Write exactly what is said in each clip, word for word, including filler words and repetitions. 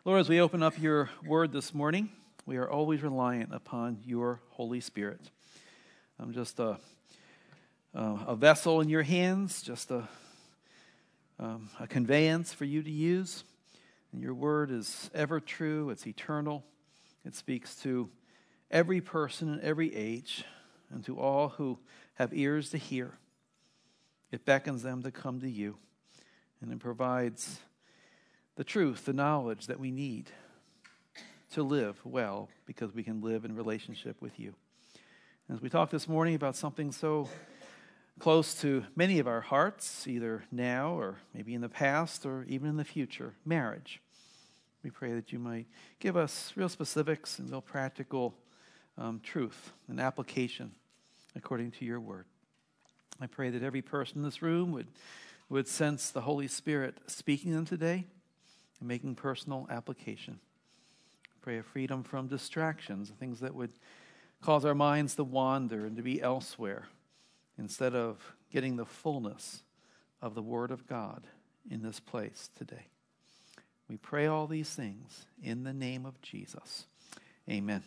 Lord, as we open up your word this morning, we are always reliant upon your Holy Spirit. I'm just a, a, a vessel in your hands, just a, um, a conveyance for you to use. And your word is ever true, it's eternal. It speaks to every person in every age and to all who have ears to hear. It beckons them to come to you, and it provides the truth, the knowledge that we need to live well, because we can live in relationship with you. As we talk this morning about something so close to many of our hearts, either now or maybe in the past or even in the future, marriage, we pray that you might give us real specifics and real practical um, truth and application according to your word. I pray that every person in this room would, would sense the Holy Spirit speaking to them today and making personal application. Pray a freedom from distractions, things that would cause our minds to wander and to be elsewhere, instead of getting the fullness of the Word of God in this place today. We pray all these things in the name of Jesus. Amen.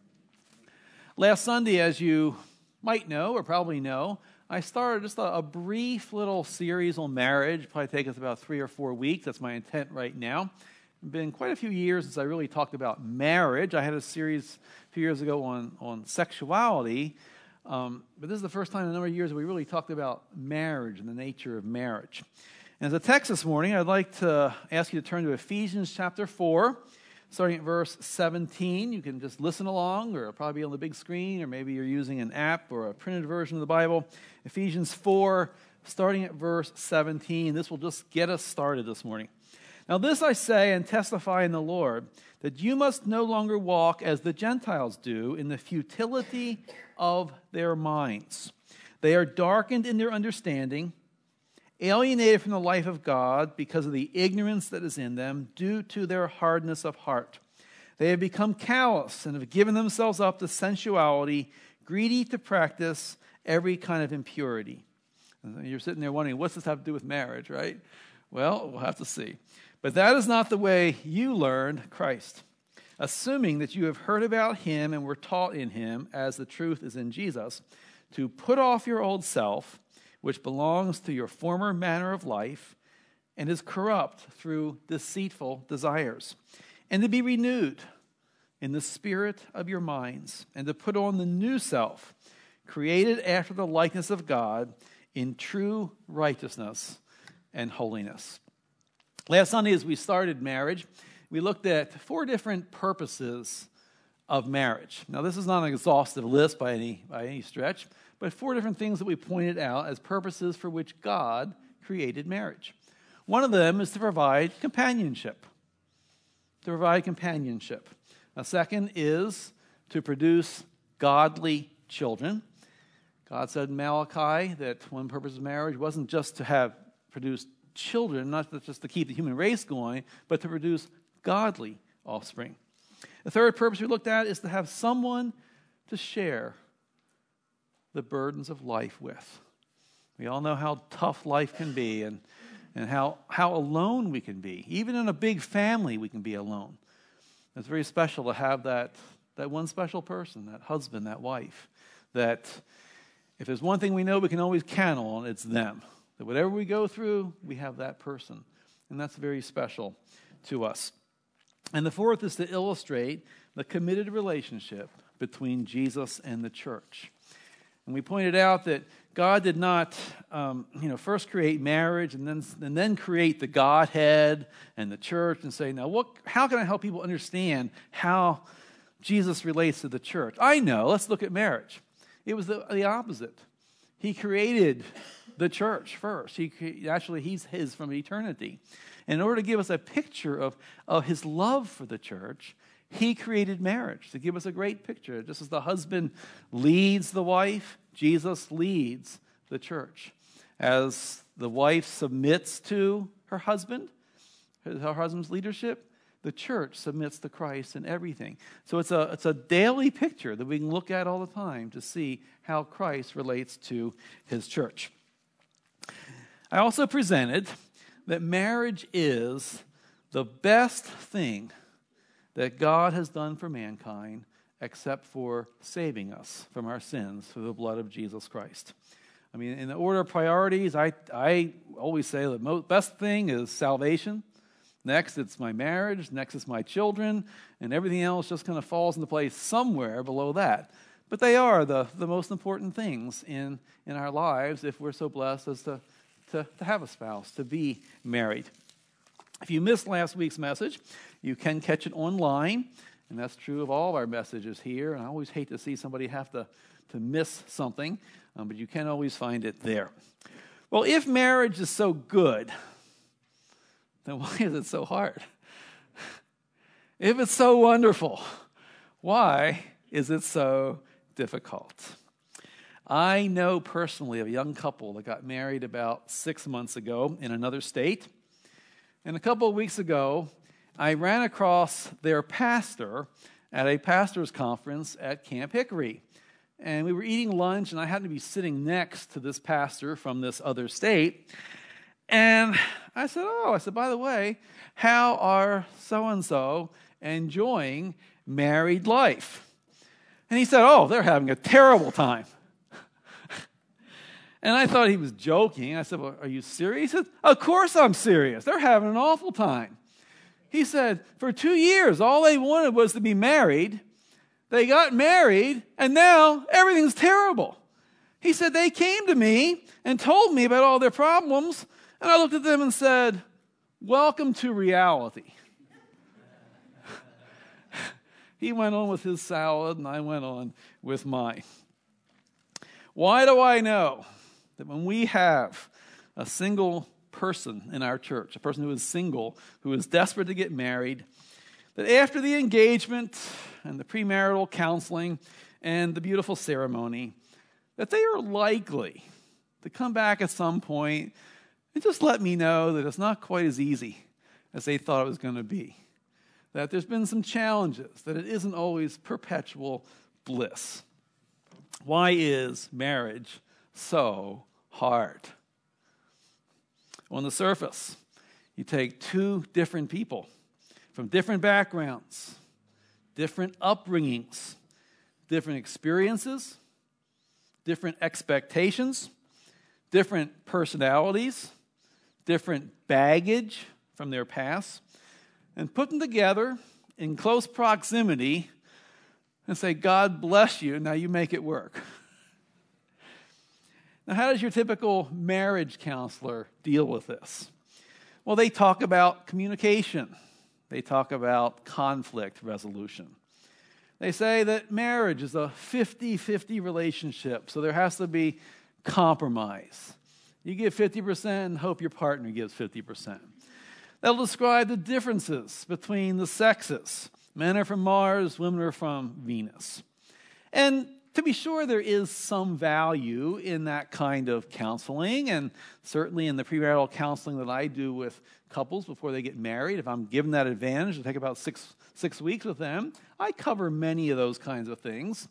Last Sunday, as you might know or probably know, I started just a, a brief little series on marriage. Probably take us about three or four weeks. That's my intent right now. It's been quite a few years since I really talked about marriage. I had a series a few years ago on, on sexuality, um, but this is the first time in a number of years that we really talked about marriage and the nature of marriage. And as a text this morning, I'd like to ask you to turn to Ephesians chapter four, starting at verse seventeen. You can just listen along, or it'll probably be on the big screen, or maybe you're using an app or a printed version of the Bible. Ephesians four, starting at verse seventeen. This will just get us started this morning. Now this I say and testify in the Lord, that you must no longer walk as the Gentiles do in the futility of their minds. They are darkened in their understanding, alienated from the life of God because of the ignorance that is in them due to their hardness of heart. They have become callous and have given themselves up to sensuality, greedy to practice every kind of impurity. And you're sitting there wondering, what's this have to do with marriage, right? Well, we'll have to see. But that is not the way you learned Christ, assuming that you have heard about him and were taught in him, as the truth is in Jesus, to put off your old self, which belongs to your former manner of life and is corrupt through deceitful desires, and to be renewed in the spirit of your minds, and to put on the new self, created after the likeness of God in true righteousness and holiness. Last Sunday, as we started marriage, we looked at four different purposes of marriage. Now, this is not an exhaustive list by any, by any stretch, but four different things that we pointed out as purposes for which God created marriage. One of them is to provide companionship. To provide companionship. A second is to produce godly children. God said in Malachi that one purpose of marriage wasn't just to have produced children, not just to keep the human race going, but to produce godly offspring. The third purpose we looked at is to have someone to share the burdens of life with. We all know how tough life can be, and, and how, how alone we can be. Even in a big family, we can be alone. It's very special to have that, that one special person, that husband, that wife, that if there's one thing we know we can always count on, it's them. That whatever we go through, we have that person. And that's very special to us. And the fourth is to illustrate the committed relationship between Jesus and the church. And we pointed out that God did not, um, you know, first create marriage and then and then create the Godhead and the church and say, now, what? How can I help people understand how Jesus relates to the church? I know. Let's look at marriage. It was the, the opposite. He created the church first. He actually he's his from eternity. And in order to give us a picture of, of his love for the church, he created marriage to give us a great picture. Just as the husband leads the wife, Jesus leads the church. As the wife submits to her husband, her husband's leadership, the church submits to Christ in everything. So it's a, it's a daily picture that we can look at all the time to see how Christ relates to his church. I also presented that marriage is the best thing that God has done for mankind except for saving us from our sins through the blood of Jesus Christ. I mean, in the order of priorities, I, I always say the most, best thing is salvation. Next, it's my marriage. Next, it's my children. And everything else just kind of falls into place somewhere below that. But they are the, the most important things in, in our lives if we're so blessed as to, to, to have a spouse, to be married. If you missed last week's message, you can catch it online. And that's true of all of our messages here. And I always hate to see somebody have to, to miss something. Um, but you can always find it there. Well, if marriage is so good, then why is it so hard? If it's so wonderful, why is it so difficult? I know personally of a young couple that got married about six months ago in another state. And a couple of weeks ago, I ran across their pastor at a pastor's conference at Camp Hickory. And we were eating lunch, and I happened to be sitting next to this pastor from this other state. And I said, oh, I said, by the way, how are so-and-so enjoying married life? And he said, oh, they're having a terrible time. And I thought he was joking. I said, well, are you serious? He said, of course I'm serious. They're having an awful time. He said, for two years, all they wanted was to be married. They got married, and now everything's terrible. He said, they came to me and told me about all their problems, and I looked at them and said, welcome to reality. He went on with his salad, and I went on with mine. Why do I know that when we have a single person in our church, a person who is single, who is desperate to get married, that after the engagement and the premarital counseling and the beautiful ceremony, that they are likely to come back at some point and just let me know that it's not quite as easy as they thought it was going to be, that there's been some challenges, that it isn't always perpetual bliss. Why is marriage so hard? On the surface, you take two different people from different backgrounds, different upbringings, different experiences, different expectations, different personalities, different baggage from their past, and put them together in close proximity and say, God bless you, now you make it work. Now, how does your typical marriage counselor deal with this? Well, they talk about communication. They talk about conflict resolution. They say that marriage is a fifty-fifty relationship, so there has to be compromise. You give fifty percent and hope your partner gives fifty percent. They'll describe the differences between the sexes. Men are from Mars, women are from Venus. And to be sure, there is some value in that kind of counseling, and certainly in the premarital counseling that I do with couples before they get married. If I'm given that advantage to take about six, six weeks with them, I cover many of those kinds of things.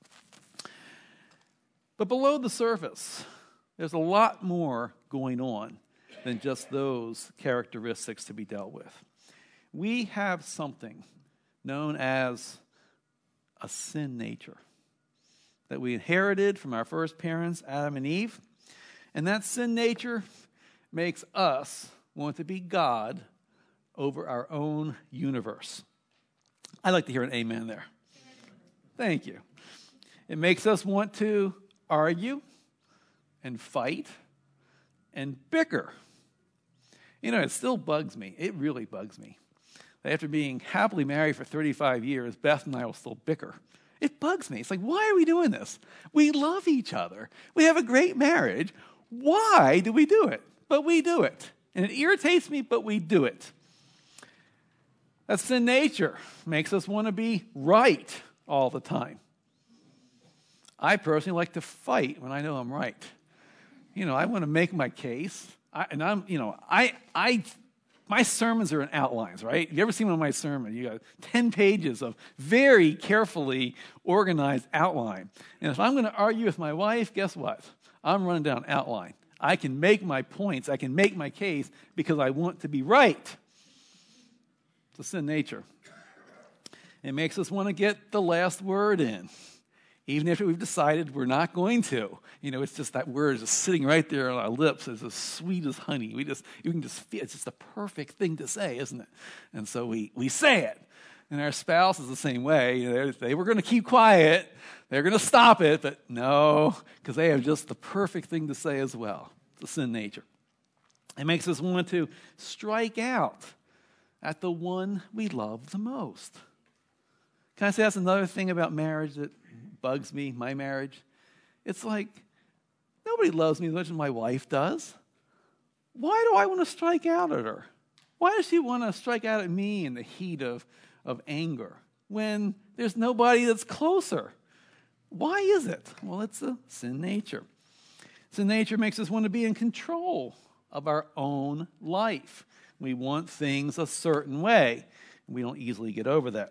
But below the surface, there's a lot more going on than just those characteristics to be dealt with. We have something known as a sin nature that we inherited from our first parents, Adam and Eve. And that sin nature makes us want to be God over our own universe. I'd like to hear an amen there. Thank you. It makes us want to argue and fight and bicker. You know, it still bugs me. It really bugs me. After being happily married for thirty-five years, Beth and I will still bicker. It bugs me. It's like, why are we doing this? We love each other. We have a great marriage. Why do we do it? But we do it. And it irritates me, but we do it. That's sin nature. Makes us want to be right all the time. I personally like to fight when I know I'm right. You know, I want to make my case. I, and I'm, you know, I, I, my sermons are in outlines, right? You ever seen one of my sermons? You got ten pages of very carefully organized outline. And if I'm going to argue with my wife, guess what? I'm running down outline. I can make my points. I can make my case because I want to be right. It's a sin nature. It makes us want to get the last word in, even after we've decided we're not going to. You know, it's just that word is just sitting right there on our lips. It's as sweet as honey. We just, you can just feel, it's just the perfect thing to say, isn't it? And so we, we say it. And our spouse is the same way. You know, they were going to keep quiet. They're going to stop it, but no, because they have just the perfect thing to say as well. It's the sin nature. It makes us want to strike out at the one we love the most. Can I say that's another thing about marriage that bugs me, my marriage? It's like, nobody loves me as much as my wife does. Why do I want to strike out at her? Why does she want to strike out at me in the heat of, of anger when there's nobody that's closer? Why is it? Well, it's a sin nature. Sin nature makes us want to be in control of our own life. We want things a certain way. We don't easily get over that.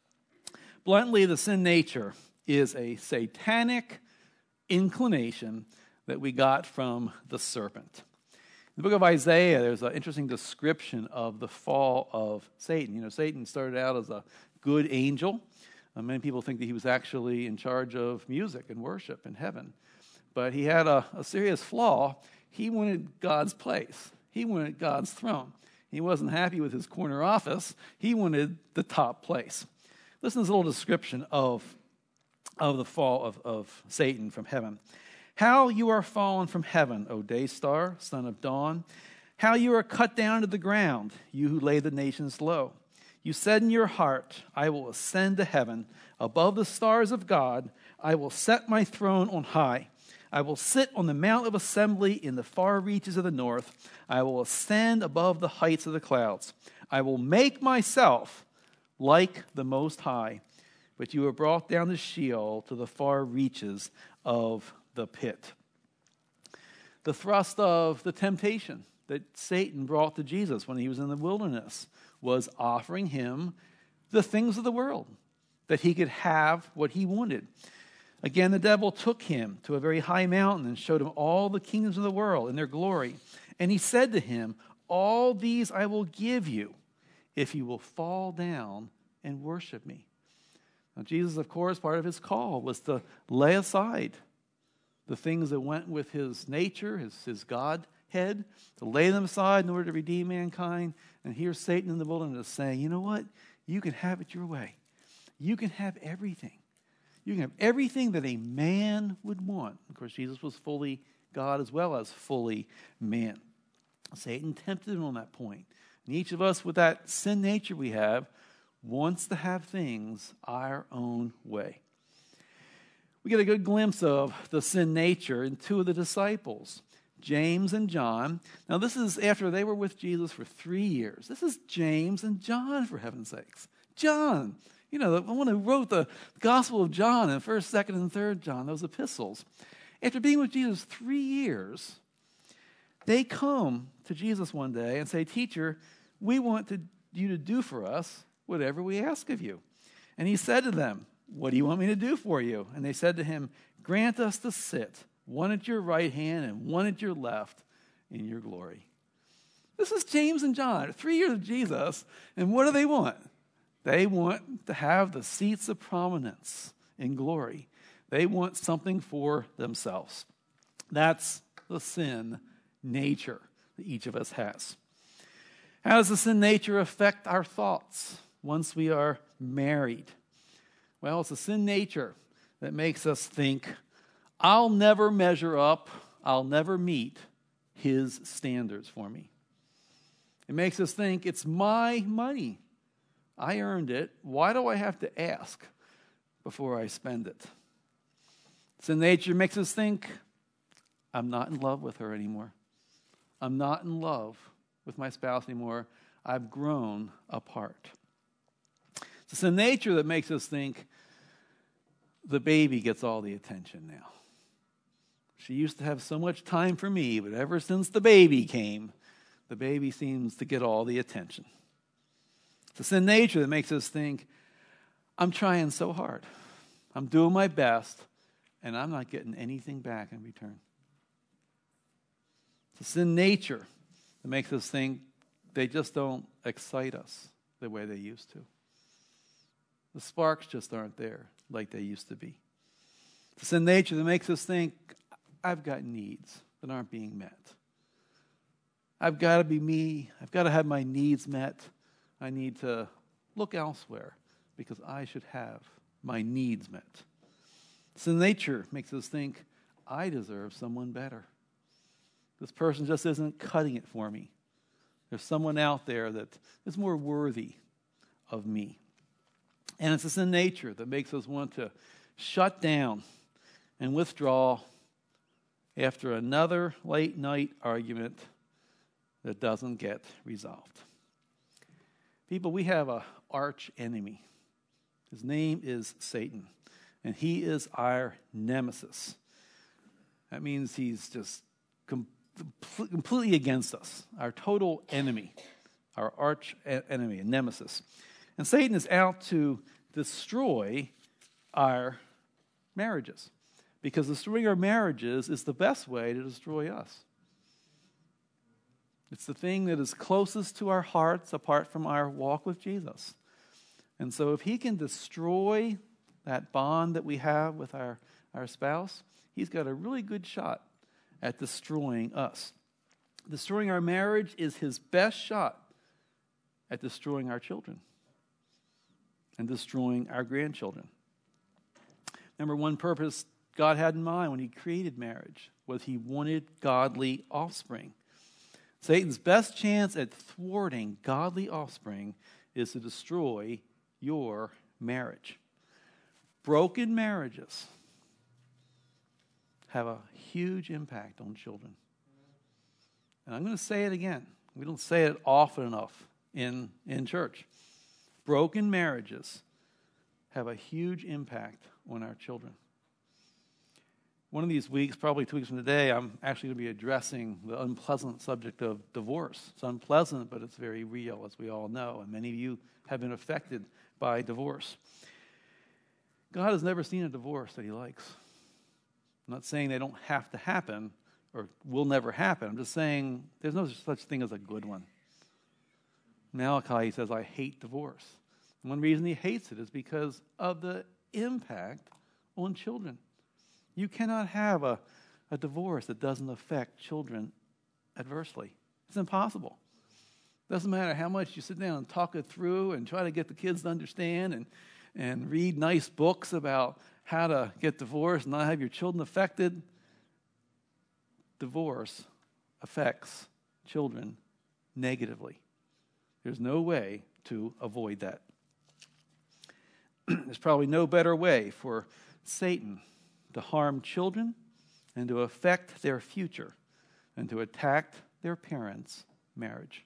Bluntly, the sin nature is a satanic inclination that we got from the serpent. In the book of Isaiah, there's an interesting description of the fall of Satan. You know, Satan started out as a good angel. Uh, many people think that he was actually in charge of music and worship in heaven. But he had a, a serious flaw. He wanted God's place. He wanted God's throne. He wasn't happy with his corner office. He wanted the top place. Listen to this little description of, of the fall of, of Satan from heaven. How you are fallen from heaven, O day star, son of dawn. How you are cut down to the ground, you who lay the nations low. You said in your heart, I will ascend to heaven. Above the stars of God, I will set my throne on high. I will sit on the mount of assembly in the far reaches of the north. I will ascend above the heights of the clouds. I will make myself like the Most High. But you are brought down to Sheol, to the far reaches of the pit. The thrust of the temptation that Satan brought to Jesus when he was in the wilderness was offering him the things of the world, that he could have what he wanted. Again, the devil took him to a very high mountain and showed him all the kingdoms of the world and their glory. And he said to him, all these I will give you if you will fall down and worship me. Now, Jesus, of course, part of his call was to lay aside the things that went with his nature, his, his Godhead, to lay them aside in order to redeem mankind. And here's Satan in the wilderness saying, you know what? You can have it your way. You can have everything. You can have everything that a man would want. Of course, Jesus was fully God as well as fully man. Satan tempted him on that point. And each of us, with that sin nature we have, wants to have things our own way. We get a good glimpse of the sin nature in two of the disciples, James and John. Now, this is after they were with Jesus for three years. This is James and John, for heaven's sakes. John, you know, the one who wrote the Gospel of John and first, second, and third John, those epistles. After being with Jesus three years, they come to Jesus one day and say, Teacher, we want to, you to do for us whatever we ask of you. And he said to them, what do you want me to do for you? And they said to him, grant us to sit, one at your right hand and one at your left in your glory. This is James and John, three years of Jesus, and what do they want? They want to have the seats of prominence in glory. They want something for themselves. That's the sin nature that each of us has. How does the sin nature affect our thoughts once we are married? Well, it's a sin nature that makes us think, I'll never measure up, I'll never meet his standards for me. It makes us think, it's my money. I earned it. Why do I have to ask before I spend it? Sin nature makes us think, I'm not in love with her anymore. I'm not in love with my spouse anymore. I've grown apart. It's sin nature that makes us think the baby gets all the attention now. She used to have so much time for me, but ever since the baby came, the baby seems to get all the attention. It's a sin nature that makes us think, I'm trying so hard. I'm doing my best, and I'm not getting anything back in return. It's a sin nature that makes us think they just don't excite us the way they used to. The sparks just aren't there like they used to be. It's a sin nature that makes us think, I've got needs that aren't being met. I've got to be me. I've got to have my needs met. I need to look elsewhere because I should have my needs met. Sin nature makes us think, I deserve someone better. This person just isn't cutting it for me. There's someone out there that is more worthy of me. And it's a sin nature that makes us want to shut down and withdraw after another late night argument that doesn't get resolved. People, we have an arch enemy. His name is Satan, and he is our nemesis. That means he's just com- completely against us, our total enemy, our arch enemy, a nemesis. And Satan is out to destroy our marriages, because destroying our marriages is the best way to destroy us. It's the thing that is closest to our hearts apart from our walk with Jesus. And so if he can destroy that bond that we have with our, our spouse, he's got a really good shot at destroying us. Destroying our marriage is his best shot at destroying our children and destroying our grandchildren. Number one purpose God had in mind when he created marriage was he wanted godly offspring. Satan's best chance at thwarting godly offspring is to destroy your marriage. Broken marriages have a huge impact on children. And I'm going to say it again. We don't say it often enough in, in church. Broken marriages have a huge impact on our children. One of these weeks, probably two weeks from today, I'm actually going to be addressing the unpleasant subject of divorce. It's unpleasant, but it's very real, as we all know, and many of you have been affected by divorce. God has never seen a divorce that he likes. I'm not saying they don't have to happen or will never happen. I'm just saying there's no such thing as a good one. Malachi says, I hate divorce. And one reason he hates it is because of the impact on children. You cannot have a, a divorce that doesn't affect children adversely. It's impossible. It doesn't matter how much you sit down and talk it through and try to get the kids to understand and, and read nice books about how to get divorced and not have your children affected. Divorce affects children negatively. There's no way to avoid that. There's probably no better way for Satan to harm children and to affect their future and to attack their parents' marriage.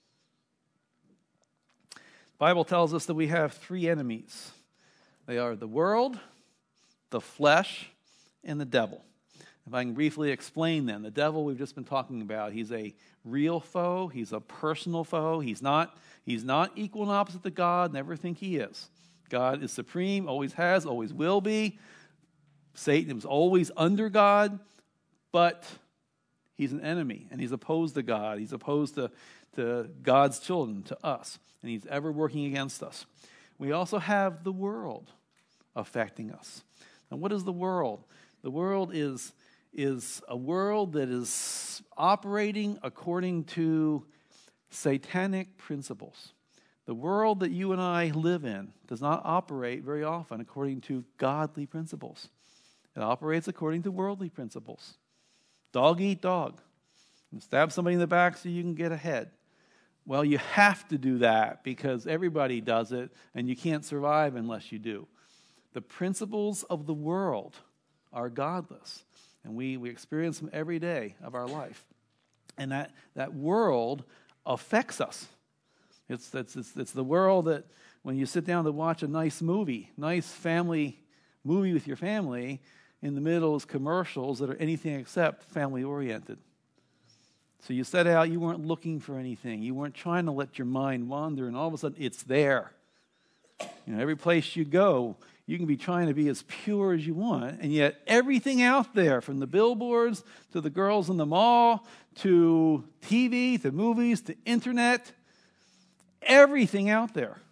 The Bible tells us that we have three enemies. They are the world, the flesh, and the devil. If I can briefly explain them, the devil we've just been talking about, he's a real foe, he's a personal foe, he's not, he's not equal and opposite to God, never think he is. God is supreme, always has, always will be. Satan was always under God, but he's an enemy, and he's opposed to God. He's opposed to, to God's children, to us, and he's ever working against us. We also have the world affecting us. Now, what is the world? The world is, is a world that is operating according to satanic principles. The world that you and I live in does not operate very often according to godly principles. It operates according to worldly principles. Dog eat dog. You stab somebody in the back so you can get ahead. Well, you have to do that because everybody does it, and you can't survive unless you do. The principles of the world are godless, and we, we experience them every day of our life. And that, that world affects us. It's, it's, it's, it's the world that when you sit down to watch a nice movie, nice family movie with your family, in the middle is commercials that are anything except family-oriented. So you set out, you weren't looking for anything. You weren't trying to let your mind wander, and all of a sudden, it's there. You know, every place you go, you can be trying to be as pure as you want, and yet everything out there, from the billboards to the girls in the mall, to T V, to movies, to internet, everything out there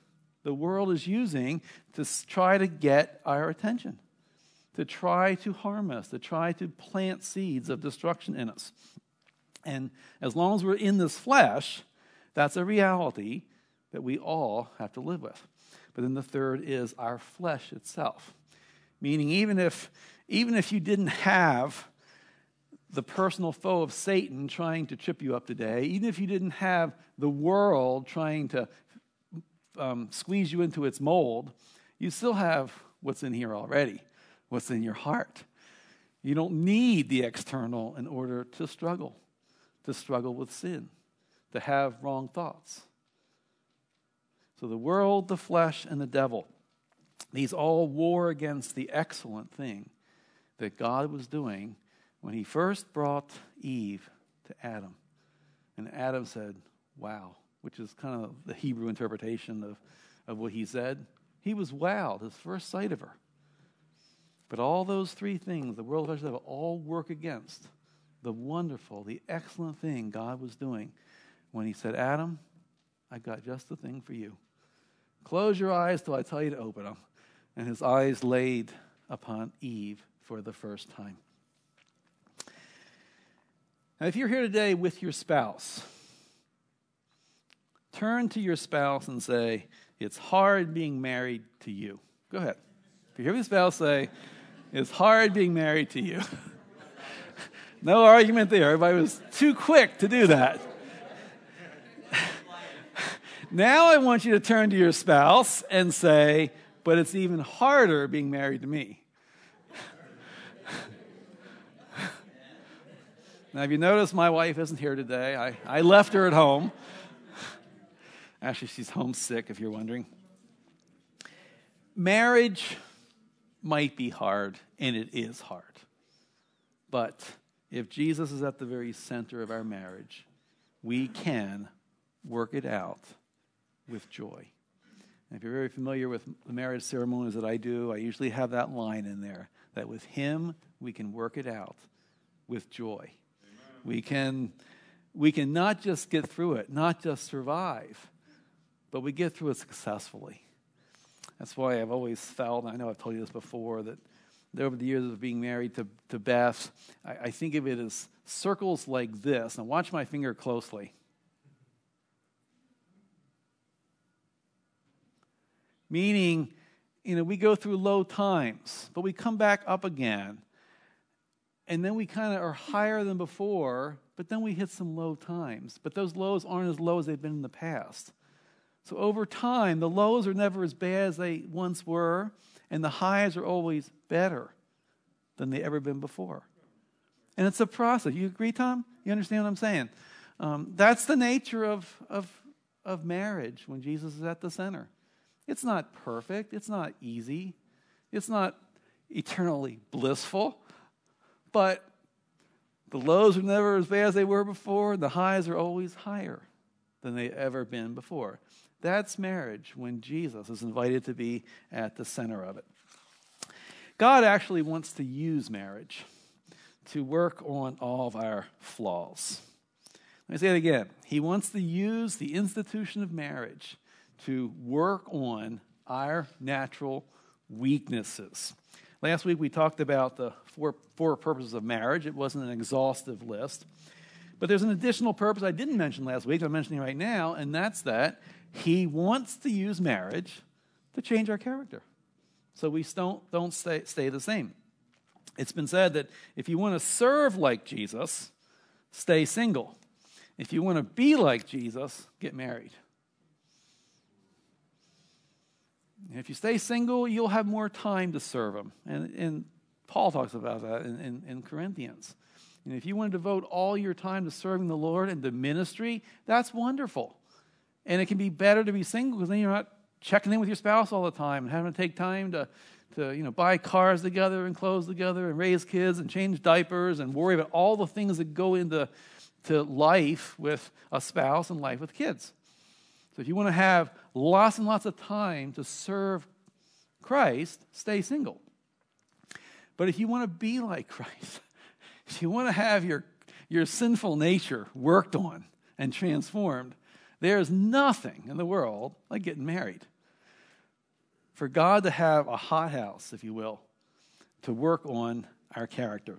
the world is using to try to get our attention, to try to harm us, to try to plant seeds of destruction in us. And as long as we're in this flesh, that's a reality that we all have to live with. But then the third is our flesh itself. Meaning even if even if you didn't have the personal foe of Satan trying to trip you up today, even if you didn't have the world trying to um, squeeze you into its mold, you still have what's in here already, what's in your heart. You don't need the external in order to struggle, to struggle with sin, to have wrong thoughts. So the world, the flesh, and the devil, these all war against the excellent thing that God was doing when he first brought Eve to Adam. And Adam said, wow, which is kind of the Hebrew interpretation of, of what he said. He was wowed, his first sight of her. But all those three things, the world, the devil, all work against the wonderful, the excellent thing God was doing when he said, Adam, I got just the thing for you. Close your eyes till I tell you to open them. And his eyes laid upon Eve for the first time. Now, if you're here today with your spouse, turn to your spouse and say, it's hard being married to you. Go ahead. If you hear your spouse say, it's hard being married to you. No argument there. Everybody was too quick to do that. Now I want you to turn to your spouse and say, but it's even harder being married to me. Now, if you notice, my wife isn't here today. I, I left her at home. Actually, she's homesick, if you're wondering. Marriage might be hard, and it is hard. But if Jesus is at the very center of our marriage, we can work it out with joy. And if you're very familiar with the marriage ceremonies that I do, I usually have that line in there, that with him, we can work it out with joy. Amen. We can, we can not just get through it, not just survive, but we get through it successfully. That's why I've always felt, and I know I've told you this before, that over the years of being married to, to Beth, I, I think of it as circles like this. Now watch my finger closely. Meaning, you know, we go through low times, but we come back up again. And then we kind of are higher than before, but then we hit some low times. But those lows aren't as low as they've been in the past. So over time, the lows are never as bad as they once were, and the highs are always better than they've ever been before. And it's a process. You agree, Tom? You understand what I'm saying? Um, that's the nature of, of, of marriage when Jesus is at the center. It's not perfect. It's not easy. It's not eternally blissful. But the lows are never as bad as they were before. And the highs are always higher than they've ever been before. That's marriage when Jesus is invited to be at the center of it. God actually wants to use marriage to work on all of our flaws. Let me say it again. He wants to use the institution of marriage to work on our natural weaknesses. Last week we talked about the four, four purposes of marriage. It wasn't an exhaustive list. But there's an additional purpose I didn't mention last week, I'm mentioning right now, and that's that he wants to use marriage to change our character so we don't, don't stay, stay the same. It's been said that if you want to serve like Jesus, stay single. If you want to be like Jesus, get married. And if you stay single, you'll have more time to serve him. And, and Paul talks about that in, in, in Corinthians. And if you want to devote all your time to serving the Lord and to ministry, that's wonderful. And it can be better to be single because then you're not checking in with your spouse all the time and having to take time to, to you know, buy cars together and clothes together and raise kids and change diapers and worry about all the things that go into to life with a spouse and life with kids. So if you want to have lots and lots of time to serve Christ, stay single. But if you want to be like Christ, if you want to have your, your sinful nature worked on and transformed, there is nothing in the world like getting married. for God to have a hothouse, if you will, to work on our characters.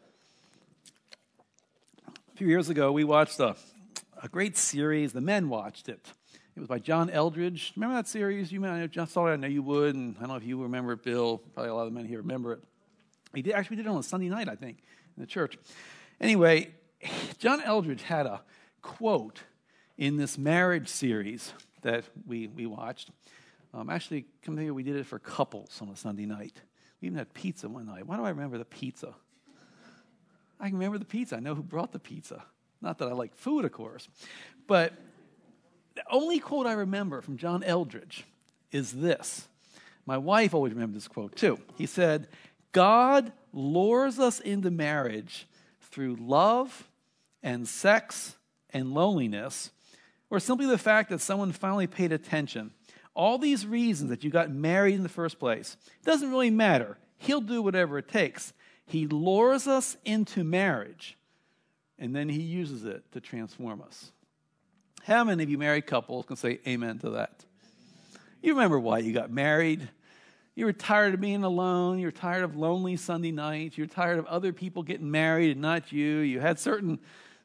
A few years ago, we watched a, a great series. The men watched it. It was by John Eldredge. Remember that series? You may have saw it. I know you would, and I don't know if you remember it, Bill. Probably a lot of the men here remember it. He did, actually did it on a Sunday night, I think, in the church. Anyway, John Eldredge had a quote in this marriage series that we, we watched. Um, actually, come here, we did it for couples on a Sunday night. We even had pizza one night. Why do I remember the pizza? I can remember the pizza. I know who brought the pizza. Not that I like food, of course. But the only quote I remember from John Eldredge is this. My wife always remembered this quote, too. He said, God lures us into marriage through love and sex and loneliness, or simply the fact that someone finally paid attention. All these reasons that you got married in the first place, it doesn't really matter. He'll do whatever it takes. He lures us into marriage, and then he uses it to transform us. How many of you married couples can say amen to that? You remember why you got married. You were tired of being alone. You were tired of lonely Sunday nights. You were tired of other people getting married and not you. You had certain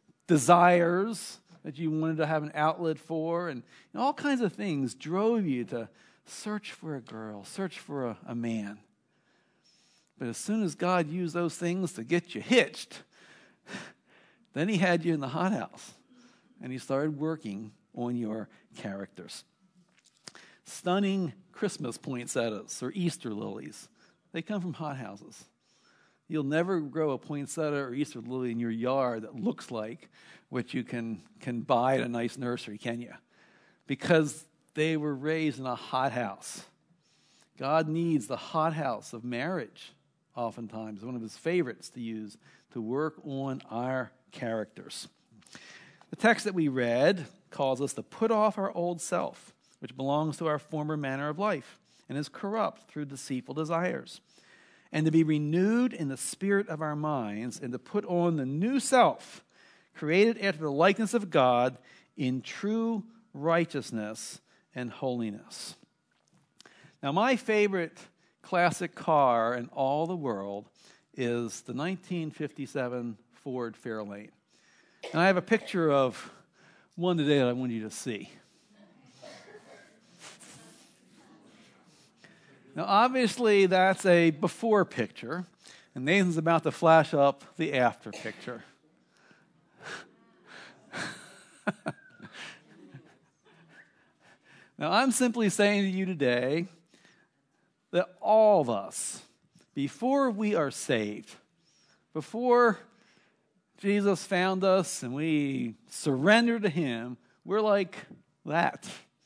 desires that you wanted to have an outlet for, and all kinds of things drove you to search for a girl, search for a, a man. But as soon as God used those things to get you hitched, then he had you in the hothouse, and he started working on your characters. Stunning Christmas poinsettias or Easter lilies, they come from hothouses. You'll never grow a poinsettia or Easter lily in your yard that looks like what you can, can buy at a nice nursery, can you? Because they were raised in a hothouse. God needs the hothouse of marriage, oftentimes, one of his favorites to use to work on our characters. The text that we read calls us to put off our old self, which belongs to our former manner of life and is corrupt through deceitful desires, and to be renewed in the spirit of our minds, and to put on the new self, created after the likeness of God in true righteousness and holiness. Now, my favorite classic car in all the world is the nineteen fifty-seven Ford Fairlane. And I have a picture of one today that I want you to see. Now, obviously, that's a before picture, and Nathan's about to flash up the after picture. Now, I'm simply saying to you today that all of us, before we are saved, before Jesus found us and we surrender to him, we're like that.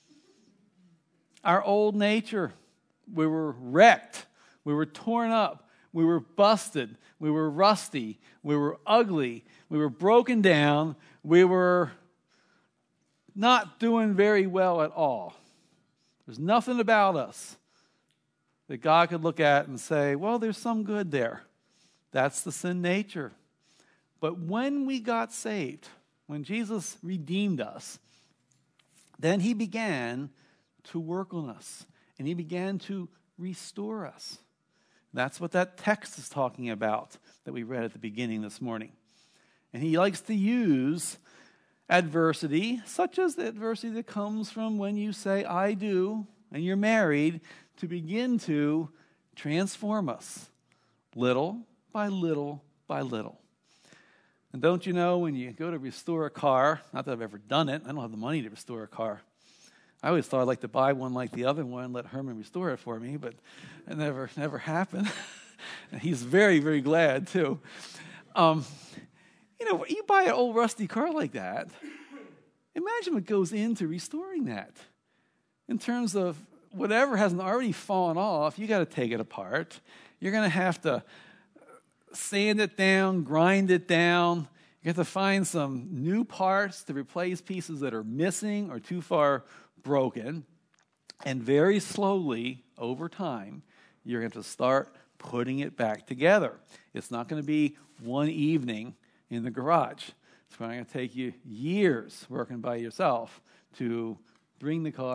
Our old nature, we were wrecked, we were torn up, we were busted, we were rusty, we were ugly, we were broken down, we were not doing very well at all. There's nothing about us that God could look at and say, well, there's some good there. That's the sin nature. But when we got saved, when Jesus redeemed us, then he began to work on us, and he began to restore us. That's what that text is talking about that we read at the beginning this morning. And he likes to use adversity, such as the adversity that comes from when you say, I do, and you're married, to begin to transform us little by little by little. And don't you know, when you go to restore a car, not that I've ever done it, I don't have the money to restore a car. I always thought I'd like to buy one like the other one and let Herman restore it for me, but it never, never happened. And he's very, very glad, too. Um, you know, you buy an old rusty car like that, imagine what goes into restoring that. In terms of whatever hasn't already fallen off, you got to take it apart. You're going to have to sand it down, grind it down. You have to find some new parts to replace pieces that are missing or too far broken. And very slowly, over time, you're going to start putting it back together. It's not going to be one evening in the garage. It's going to take you years working by yourself to bring the car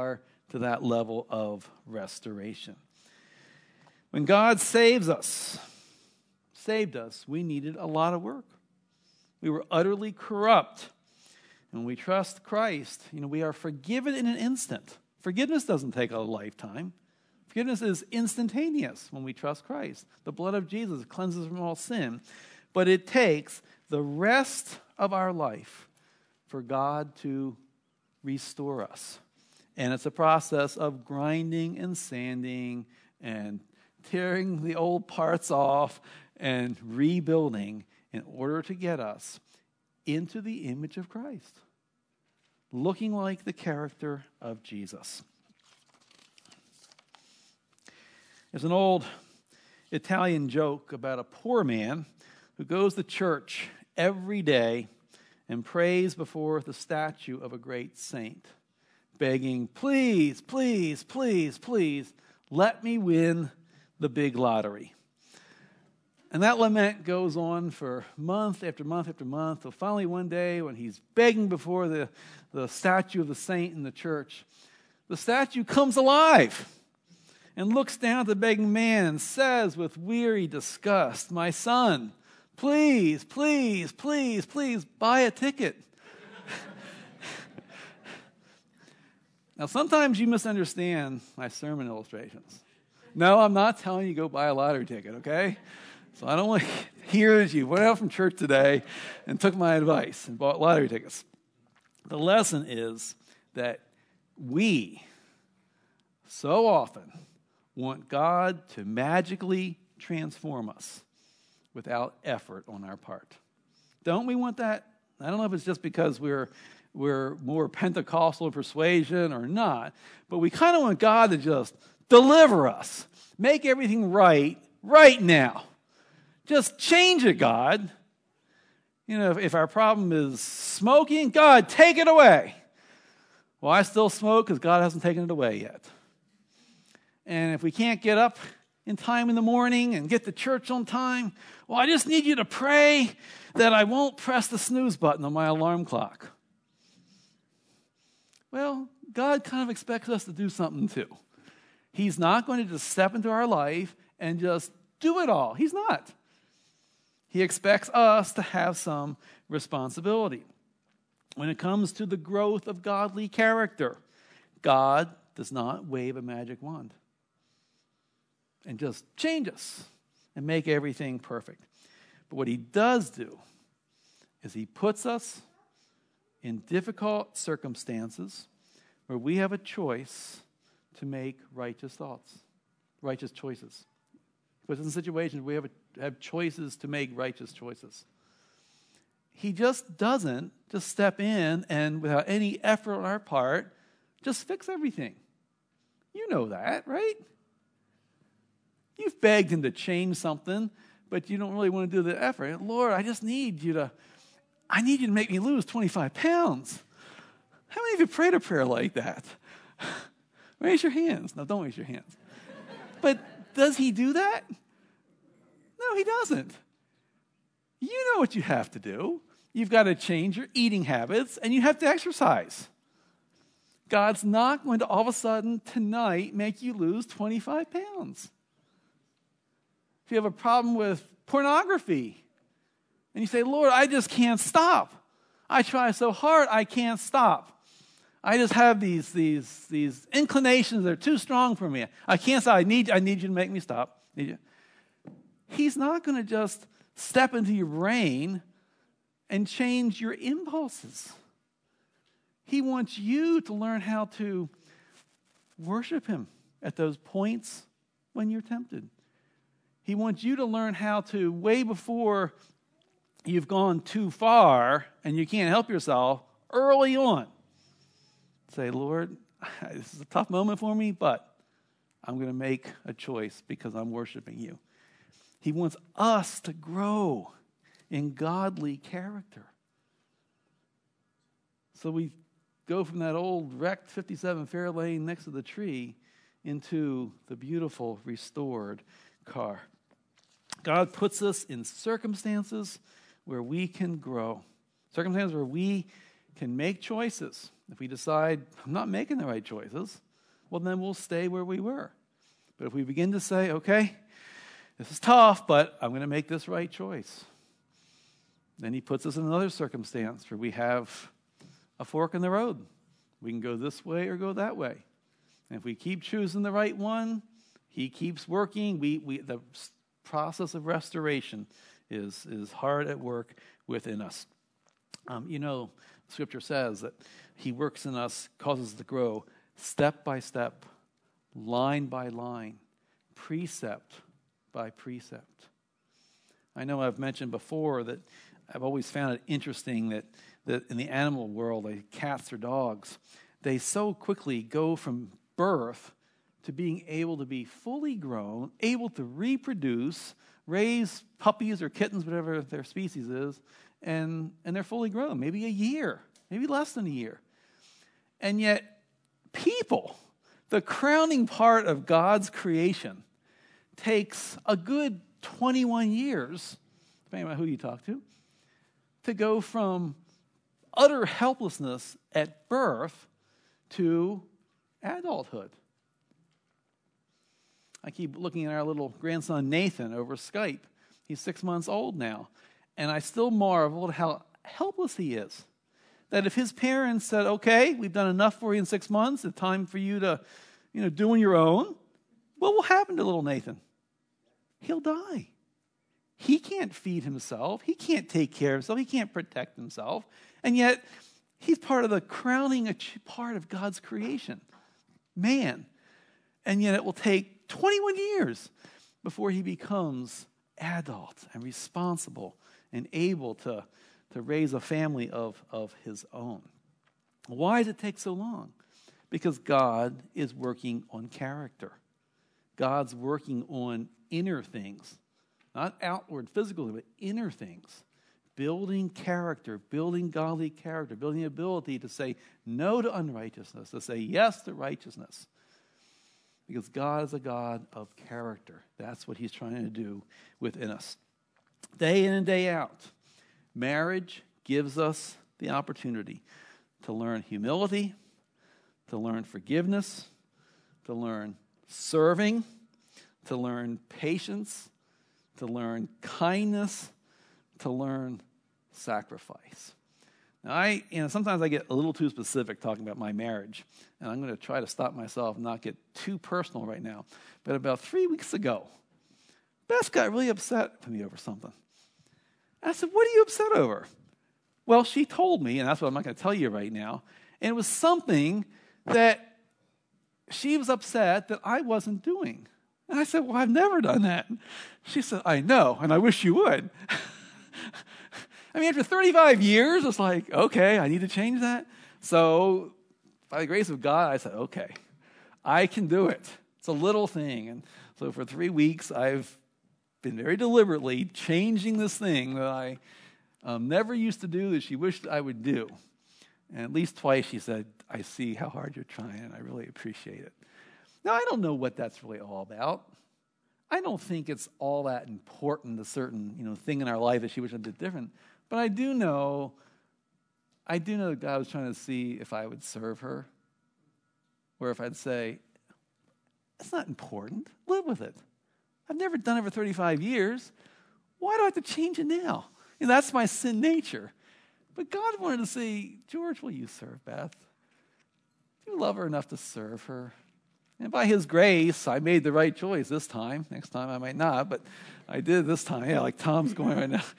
to that level of restoration. When God saves us, saved us, we needed a lot of work. We were utterly corrupt. And when we trust Christ, you know, we are forgiven in an instant. Forgiveness doesn't take a lifetime. Forgiveness is instantaneous when we trust Christ. The blood of Jesus cleanses from all sin. But it takes the rest of our life for God to restore us. And it's a process of grinding and sanding and tearing the old parts off and rebuilding in order to get us into the image of Christ, looking like the character of Jesus. There's an old Italian joke about a poor man who goes to church every day and prays before the statue of a great saint, begging, please, please, please, please, let me win the big lottery. And that lament goes on for month after month after month. So finally one day when he's begging before the, the statue of the saint in the church, the statue comes alive and looks down at the begging man and says with weary disgust, my son, please, please, please, please buy a ticket. Now sometimes you misunderstand my sermon illustrations. No, I'm not telling you go buy a lottery ticket, okay? So I don't want to hear that you went out from church today and took my advice and bought lottery tickets. The lesson is that we so often want God to magically transform us without effort on our part. Don't we want that? I don't know if it's just because we're we're more Pentecostal persuasion or not, but we kind of want God to just deliver us, make everything right right now. Just change it, God. You know, if, if our problem is smoking, God, take it away. Well, I still smoke because God hasn't taken it away yet. And if we can't get up in time in the morning and get to church on time, well, I just need you to pray that I won't press the snooze button on my alarm clock. Well, God kind of expects us to do something too. He's not going to just step into our life and just do it all. He's not. He expects us to have some responsibility. When it comes to the growth of godly character, God does not wave a magic wand and just change us and make everything perfect. But what he does do is he puts us in difficult circumstances where we have a choice to make righteous thoughts, righteous choices. He puts us in situations where we have, a, have choices to make righteous choices. He just doesn't just step in and without any effort on our part, just fix everything. You know that, right? You've begged him to change something, but you don't really want to do the effort. Lord, I just need you to, I need you to make me lose twenty-five pounds. How many of you prayed a prayer like that? Raise your hands. No, don't raise your hands. But does he do that? No, he doesn't. You know what you have to do. You've got to change your eating habits, and you have to exercise. God's not going to all of a sudden tonight make you lose twenty-five pounds. If you have a problem with pornography, and you say, Lord, I just can't stop. I try so hard, I can't stop. I just have these, these, these inclinations that are too strong for me. I can't stop. I need, I need you to make me stop. Need you. He's not going to just step into your brain and change your impulses. He wants you to learn how to worship him at those points when you're tempted. He wants you to learn how to, way before you've gone too far and you can't help yourself, early on, say, Lord, this is a tough moment for me, but I'm going to make a choice because I'm worshiping you. He wants us to grow in godly character. So we go from that old wrecked fifty-seven Fairlane next to the tree into the beautiful restored car. God puts us in circumstances where we can grow. Circumstances where we can make choices. If we decide, I'm not making the right choices, well, then we'll stay where we were. But if we begin to say, okay, this is tough, but I'm going to make this right choice, then he puts us in another circumstance where we have a fork in the road. We can go this way or go that way. And if we keep choosing the right one, he keeps working. We, we, the process of restoration is, is hard at work within us. Um, you know, Scripture says that he works in us, causes us to grow step by step, line by line, precept by precept. I know I've mentioned before that I've always found it interesting that, that in the animal world, like cats or dogs, they so quickly go from birth to being able to be fully grown, able to reproduce, raise puppies or kittens, whatever their species is, and, and they're fully grown, maybe a year, maybe less than a year. And yet, people, the crowning part of God's creation, takes a good twenty-one years, depending on who you talk to, to go from utter helplessness at birth to adulthood. I keep looking at our little grandson Nathan over Skype. He's six months old now, and I still marvel at how helpless he is. That if his parents said, okay, we've done enough for you in six months, it's time for you to, you know, do on your own, what will happen to little Nathan? He'll die. He can't feed himself. He can't take care of himself. He can't protect himself. And yet, he's part of the crowning part of God's creation, man. And yet it will take twenty-one years before he becomes adult and responsible and able to, to raise a family of, of his own. Why does it take so long? Because God is working on character. God's working on inner things. Not outward, physical, but inner things. Building character, building godly character, building the ability to say no to unrighteousness, to say yes to righteousness. Because God is a God of character. That's what he's trying to do within us. Day in and day out, marriage gives us the opportunity to learn humility, to learn forgiveness, to learn serving, to learn patience, to learn kindness, to learn sacrifice. Now, I, you know, sometimes I get a little too specific talking about my marriage, and I'm going to try to stop myself and not get too personal right now. But about three weeks ago, Beth got really upset with me over something. And I said, what are you upset over? Well, she told me, and that's what I'm not going to tell you right now, and it was something that she was upset that I wasn't doing. And I said, well, I've never done that. She said, I know, and I wish you would. I mean, after thirty-five years, it's like, okay, I need to change that. So by the grace of God, I said, okay, I can do it. It's a little thing. And so for three weeks, I've been very deliberately changing this thing that I um, never used to do that she wished I would do. And at least twice she said, I see how hard you're trying, and I really appreciate it. Now, I don't know what that's really all about. I don't think it's all that important, a certain, you know, thing in our life that she wished I did different. But I do know, I do know that God was trying to see if I would serve her, or if I'd say, it's not important. Live with it. I've never done it for thirty-five years. Why do I have to change it now? You know, that's my sin nature. But God wanted to say, George, will you serve Beth? Do you love her enough to serve her? And by his grace, I made the right choice this time. Next time I might not, but I did this time. Yeah, like Tom's going right now.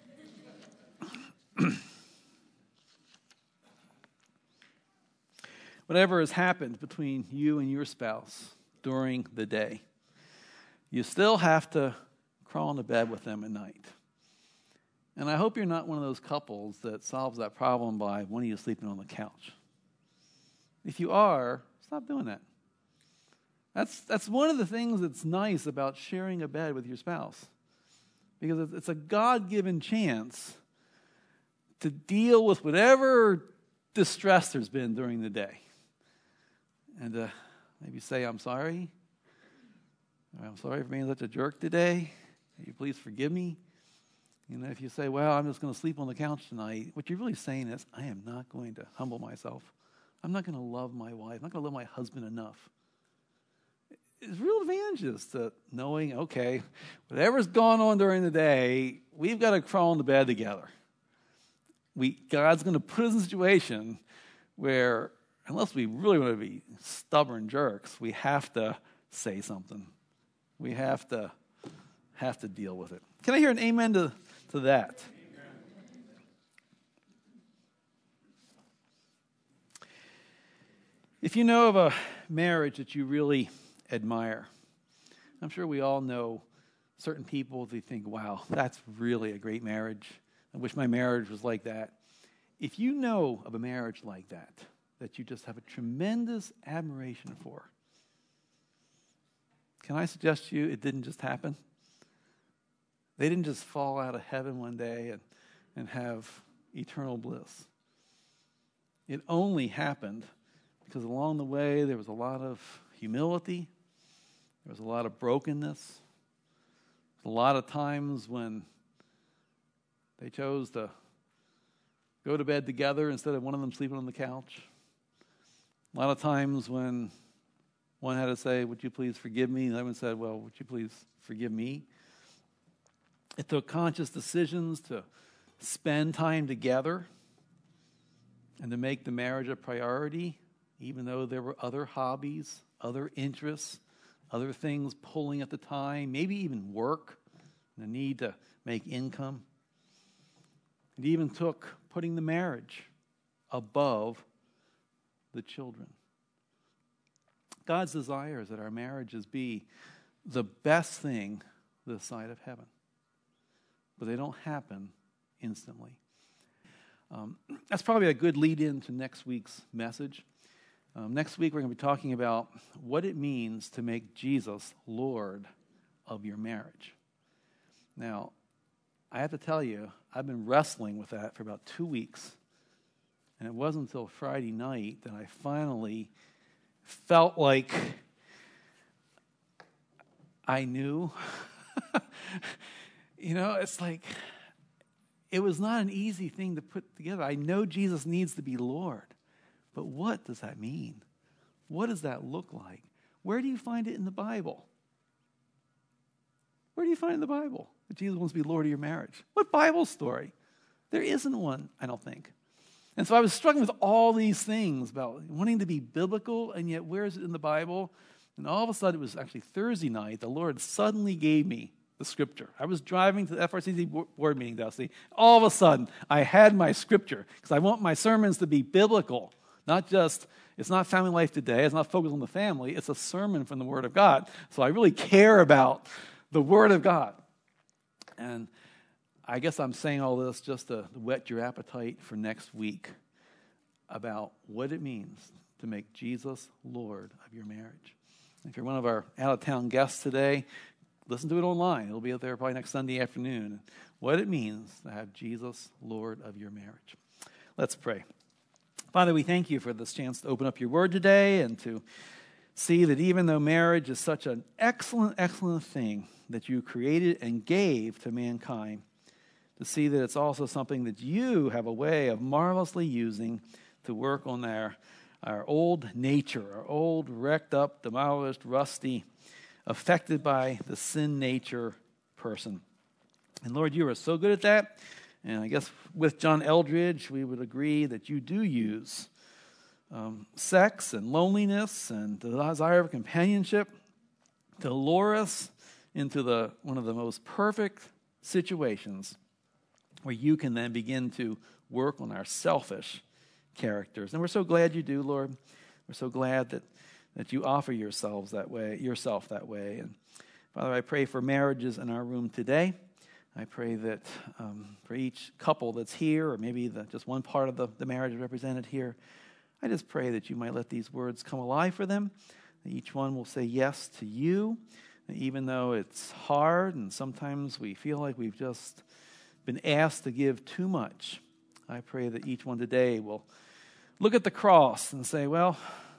Whatever has happened between you and your spouse during the day, you still have to crawl into bed with them at night. And I hope you're not one of those couples that solves that problem by one of you sleeping on the couch. If you are, stop doing that. That's that's one of the things that's nice about sharing a bed with your spouse. Because it's a God-given chance to deal with whatever distress there's been during the day. And uh, maybe say, I'm sorry. I'm sorry for being such a jerk today. Will you please forgive me? You know, if you say, well, I'm just going to sleep on the couch tonight, what you're really saying is, I am not going to humble myself. I'm not going to love my wife. I'm not going to love my husband enough there's real advantages to knowing, okay, whatever's going on during the day, we've got to crawl into bed together. We God's going to put us in a situation where, unless we really want to be stubborn jerks, we have to say something. We have to have to deal with it. Can I hear an amen to, to that? If you know of a marriage that you really admire, I'm sure we all know certain people that think, wow, that's really a great marriage. I wish my marriage was like that. If you know of a marriage like that, that you just have a tremendous admiration for, can I suggest to you it didn't just happen? They didn't just fall out of heaven one day and, and have eternal bliss. It only happened because along the way there was a lot of humility, there was a lot of brokenness, a lot of times when they chose to go to bed together instead of one of them sleeping on the couch. A lot of times when one had to say, would you please forgive me? And the other one said, well, would you please forgive me? It took conscious decisions to spend time together and to make the marriage a priority, even though there were other hobbies, other interests, other things pulling at the time, maybe even work, the need to make income. It even took putting the marriage above the children. God's desire is that our marriages be the best thing this side of heaven. But they don't happen instantly. Um, that's probably a good lead-in to next week's message. Um, next week we're going to be talking about what it means to make Jesus Lord of your marriage. Now, I have to tell you, I've been wrestling with that for about two weeks. And it wasn't until Friday night that I finally felt like I knew. You know, it's like, it was not an easy thing to put together. I know Jesus needs to be Lord. But what does that mean? What does that look like? Where do you find it in the Bible? Where do you find it in the Bible that Jesus wants to be Lord of your marriage? What Bible story? There isn't one, I don't think. And so I was struggling with all these things about wanting to be biblical, and yet where is it in the Bible? And all of a sudden, it was actually Thursday night, the Lord suddenly gave me the scripture. I was driving to the F R C C board meeting, Dusty. All of a sudden, I had my scripture, because I want my sermons to be biblical, not just, it's not Family Life Today, it's not focused on the family, it's a sermon from the Word of God. So I really care about the Word of God. And I guess I'm saying all this just to whet your appetite for next week about what it means to make Jesus Lord of your marriage. If you're one of our out-of-town guests today, listen to it online. It'll be out there probably next Sunday afternoon. What it means to have Jesus Lord of your marriage. Let's pray. Father, we thank you for this chance to open up your word today and to see that even though marriage is such an excellent, excellent thing that you created and gave to mankind, to see that it's also something that you have a way of marvelously using to work on our, our old nature, our old, wrecked up, demolished, rusty, affected by the sin nature person. And Lord, you are so good at that. And I guess with John Eldridge, we would agree that you do use um, sex and loneliness and the desire of companionship to lure us into the one of the most perfect situations where you can then begin to work on our selfish characters. And we're so glad you do, Lord. We're so glad that, that you offer yourselves that way, yourself that way. And Father, I pray for marriages in our room today. I pray that um, for each couple that's here, or maybe the, just one part of the, the marriage represented here, I just pray that you might let these words come alive for them, that each one will say yes to you, even though it's hard and sometimes we feel like we've just been asked to give too much. I pray that each one today will look at the cross and say, well,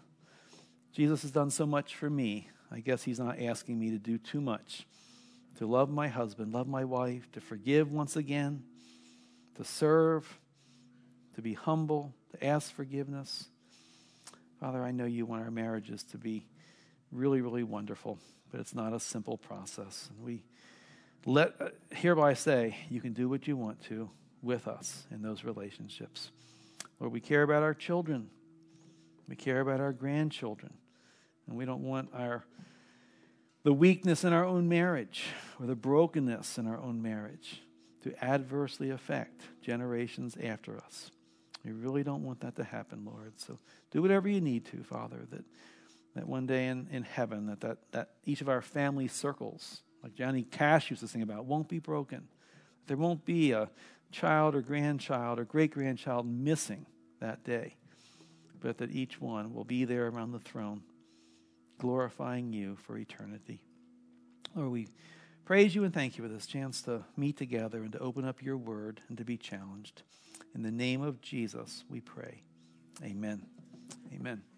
Jesus has done so much for me. I guess he's not asking me to do too much. To love my husband, love my wife, to forgive once again, to serve, to be humble, to ask forgiveness. Father, I know you want our marriages to be really, really wonderful. But it's not a simple process. And we let uh, hereby say you can do what you want to with us in those relationships. Lord, we care about our children. We care about our grandchildren. And we don't want our the weakness in our own marriage or the brokenness in our own marriage to adversely affect generations after us. We really don't want that to happen, Lord. So do whatever you need to, Father, that that one day in, in heaven, that, that, that each of our family circles, like Johnny Cash used to sing about, won't be broken. There won't be a child or grandchild or great-grandchild missing that day, but that each one will be there around the throne, glorifying you for eternity. Lord, we praise you and thank you for this chance to meet together and to open up your word and to be challenged. In the name of Jesus, we pray. Amen. Amen.